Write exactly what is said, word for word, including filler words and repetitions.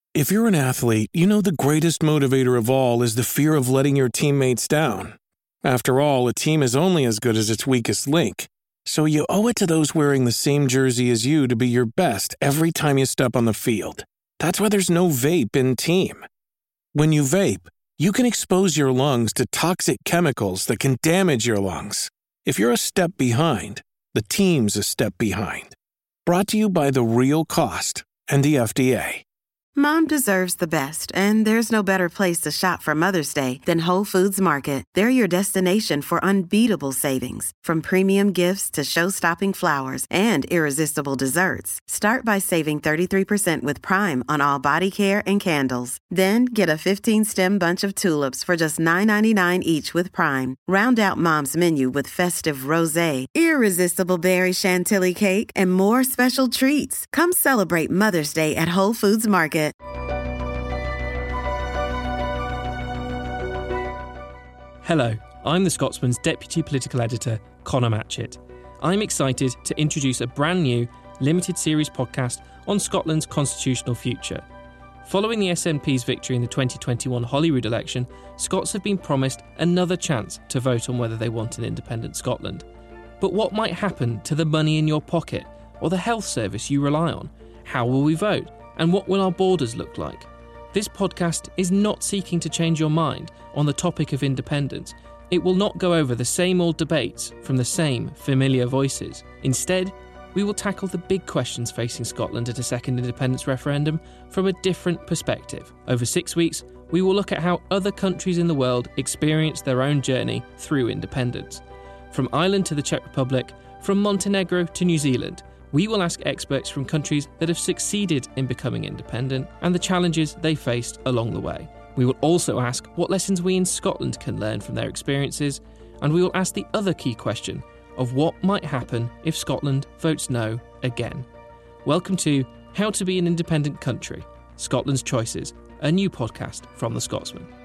If you're an athlete, you know the greatest motivator of all is the fear of letting your teammates down. After all, a team is only as good as its weakest link. So you owe it to those wearing the same jersey as you to be your best every time you step on the field. That's why there's no vape in team. When you vape, you can expose your lungs to toxic chemicals that can damage your lungs. If you're a step behind, the team's a step behind. Brought to you by The Real Cost and the F D A. Mom deserves the best, and there's no better place to shop for Mother's Day than Whole Foods Market. They're your destination for unbeatable savings, from premium gifts to show-stopping flowers and irresistible desserts. Start by saving thirty-three percent with Prime on all body care and candles. Then get a fifteen-stem bunch of tulips for just nine ninety-nine each with Prime. Round out Mom's menu with festive rosé, irresistible berry chantilly cake, and more special treats. Come celebrate Mother's Day at Whole Foods Market. Hello, I'm The Scotsman's Deputy Political Editor, Conor Matchett. I'm excited to introduce a brand new, limited series podcast on Scotland's constitutional future. Following the S N P's victory in the twenty twenty-one Holyrood election, Scots have been promised another chance to vote on whether they want an independent Scotland. But what might happen to the money in your pocket or the health service you rely on? How will we vote? And what will our borders look like? This podcast is not seeking to change your mind on the topic of independence. It will not go over the same old debates from the same familiar voices. Instead, we will tackle the big questions facing Scotland at a second independence referendum from a different perspective. Over six weeks, we will look at how other countries in the world experience their own journey through independence. From Ireland to the Czech Republic, from Montenegro to New Zealand, we will ask experts from countries that have succeeded in becoming independent and the challenges they faced along the way. We will also ask what lessons we in Scotland can learn from their experiences, and we will ask the other key question of what might happen if Scotland votes no again. Welcome to How to Be an Independent Country, Scotland's Choices, a new podcast from The Scotsman.